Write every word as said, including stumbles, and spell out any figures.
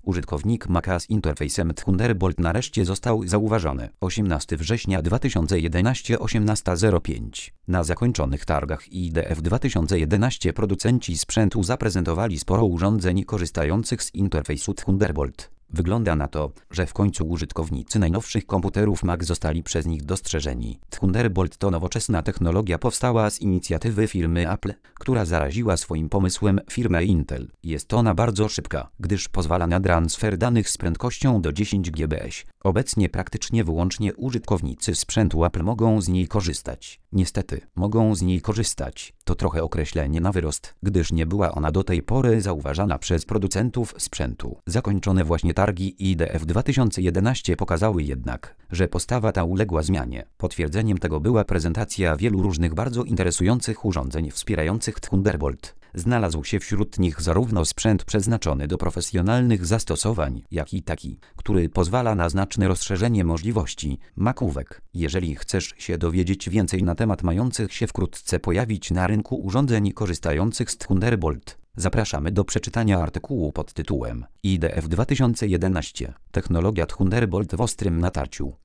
Użytkownik Maca z interfejsem Thunderbolt nareszcie został zauważony. osiemnastego września dwa tysiące jedenastego osiemnasta zero pięć. Na zakończonych targach I D F dwa tysiące jedenaście producenci sprzętu zaprezentowali sporo urządzeń korzystających z interfejsu Thunderbolt. Wygląda na to, że w końcu użytkownicy najnowszych komputerów Mac zostali przez nich dostrzeżeni. Thunderbolt to nowoczesna technologia powstała z inicjatywy firmy Apple, która zaraziła swoim pomysłem firmę Intel. Jest ona bardzo szybka, gdyż pozwala na transfer danych z prędkością do dziesięć gigabitów. Obecnie praktycznie wyłącznie użytkownicy sprzętu Apple mogą z niej korzystać. Niestety, mogą z niej korzystać. To trochę określenie na wyrost, gdyż nie była ona do tej pory zauważana przez producentów sprzętu. Zakończone właśnie targi I D F dwa tysiące jedenaście pokazały jednak, że postawa ta uległa zmianie. Potwierdzeniem tego była prezentacja wielu różnych bardzo interesujących urządzeń wspierających Thunderbolt. Znalazł się wśród nich zarówno sprzęt przeznaczony do profesjonalnych zastosowań, jak i taki, który pozwala na znaczne rozszerzenie możliwości makówek. Jeżeli chcesz się dowiedzieć więcej na temat mających się wkrótce pojawić na rynku urządzeń korzystających z Thunderbolt, zapraszamy do przeczytania artykułu pod tytułem I D F dwa tysiące jedenaście. Technologia Thunderbolt w ostrym natarciu.